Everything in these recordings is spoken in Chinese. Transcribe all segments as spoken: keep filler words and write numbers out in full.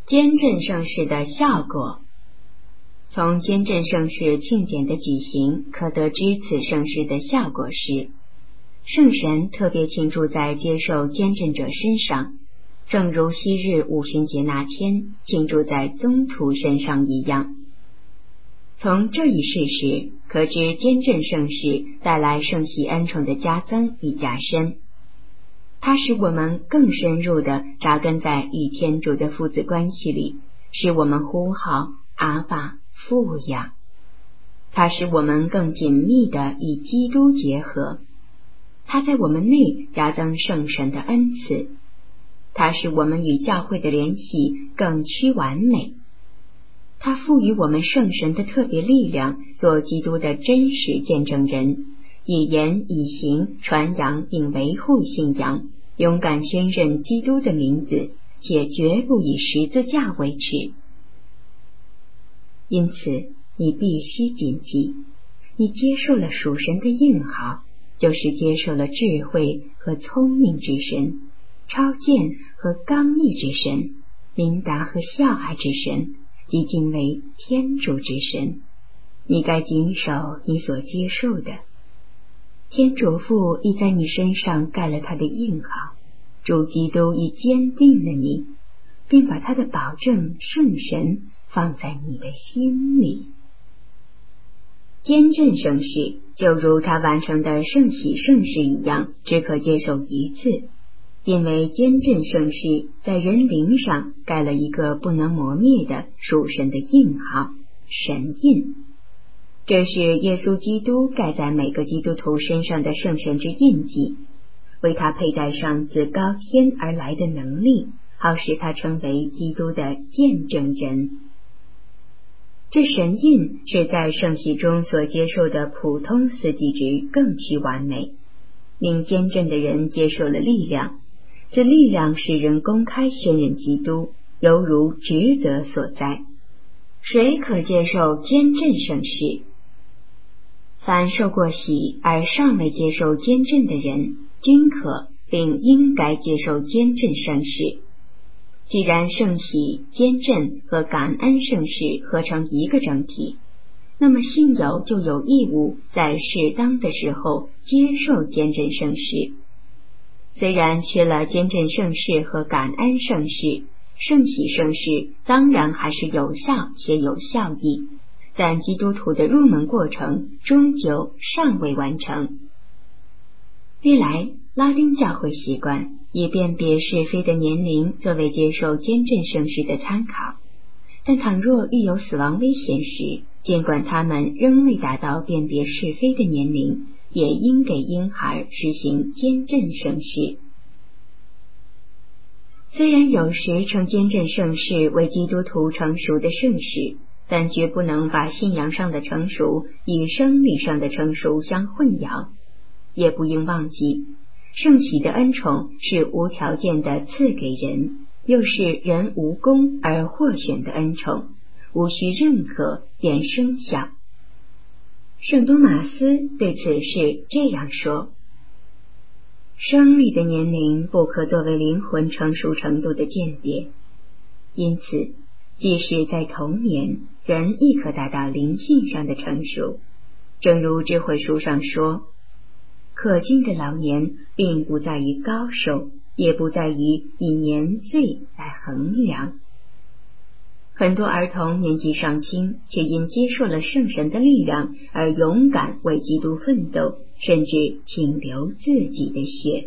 监正圣事的效果。从监正圣事庆典的举行可得知此圣事的效果是，圣神特别倾注在接受监正者身上，正如昔日五旬节那天倾注在宗徒身上一样。从这一事实可知，监正圣事带来圣喜恩宠的加增与加深，它使我们更深入地扎根在与天主的父子关系里，使我们呼号阿爸父呀。它使我们更紧密地与基督结合，它在我们内加增圣神的恩赐，它使我们与教会的联系更趋完美，它赋予我们圣神的特别力量，做基督的真实见证人，以言以行传扬并维护信仰，勇敢宣认基督的名字，且绝不以十字架为耻。因此你必须谨记，你接受了属神的印号，就是接受了智慧和聪明之神，超见和刚毅之神，明达和孝爱之神，即敬畏天主之神。你该谨守你所接受的。天主父已在你身上盖了他的印号，主基督已坚定了你，并把他的保证圣神放在你的心里。监正圣事就如他完成的圣喜圣事一样，只可接受一次，因为监正圣事在人灵上盖了一个不能磨灭的属神的印号，神印。这是耶稣基督盖在每个基督徒身上的圣神之印记，为他佩戴上自高天而来的能力，好使他成为基督的见证人。这神印是在圣喜中所接受的普通司祭职更趋完美，令监正的人接受了力量，这力量使人公开宣认基督，犹如职责所在。谁可接受监正圣事？凡受过洗而尚未接受监正的人，均可并应该接受监正圣事。既然圣喜、监正和感恩圣事合成一个整体，那么信友就有义务在适当的时候接受监正圣事。虽然缺了监正圣事和感恩圣事，圣喜圣事当然还是有效且有效益，但基督徒的入门过程终究尚未完成。历来拉丁教会习惯以辨别是非的年龄作为接受监正圣事的参考，但倘若遇有死亡危险时，尽管他们仍未达到辨别是非的年龄，也应给婴孩实行监正圣事。虽然有时称监正圣事为基督徒成熟的圣事，但绝不能把信仰上的成熟与生理上的成熟相混淆，也不应忘记圣喜的恩宠是无条件的赐给人，又是人无功而获选的恩宠，无需认可便生效。圣多马斯对此事这样说：生理的年龄不可作为灵魂成熟程度的鉴别，因此即使在童年，人亦可达到灵性上的成熟。正如智慧书上说，可敬的老年并不在于高寿，也不在于以年岁来衡量。很多儿童年纪尚轻，却因接受了圣神的力量而勇敢为基督奋斗，甚至倾流自己的血。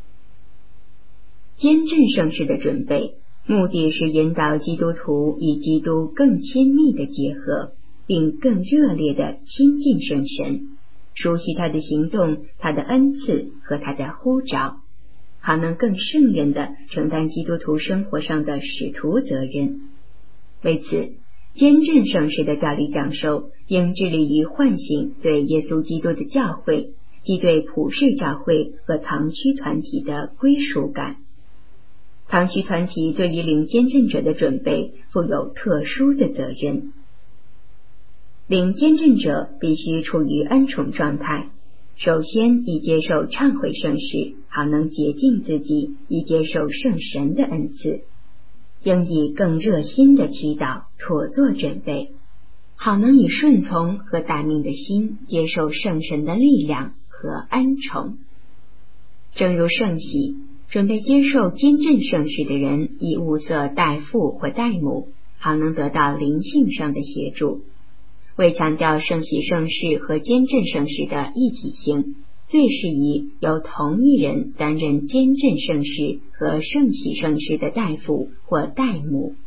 监正圣事的准备，目的是引导基督徒与基督更亲密的结合，并更热烈的亲近圣神，熟悉他的行动、他的恩赐和他的呼召，好能更胜任地承担基督徒生活上的使徒责任。为此，监正圣事的教理讲授应致力于唤醒对耶稣基督的教会及对普世教会和堂区团体的归属感。堂区团体对于领监正者的准备负有特殊的责任。领监正者必须处于恩宠状态，首先以接受忏悔圣事，好能洁净自己，以接受圣神的恩赐。 应以更热心的祈祷妥做准备，好能以顺从和待命的心接受圣神的力量和恩宠。正如圣喜准备接受坚振圣事的人以物色代父或代母，好能得到灵性上的协助。为强调圣喜圣事和坚振圣事的一体性，最适宜由同一人担任坚振圣事和圣喜圣事的代父或代母。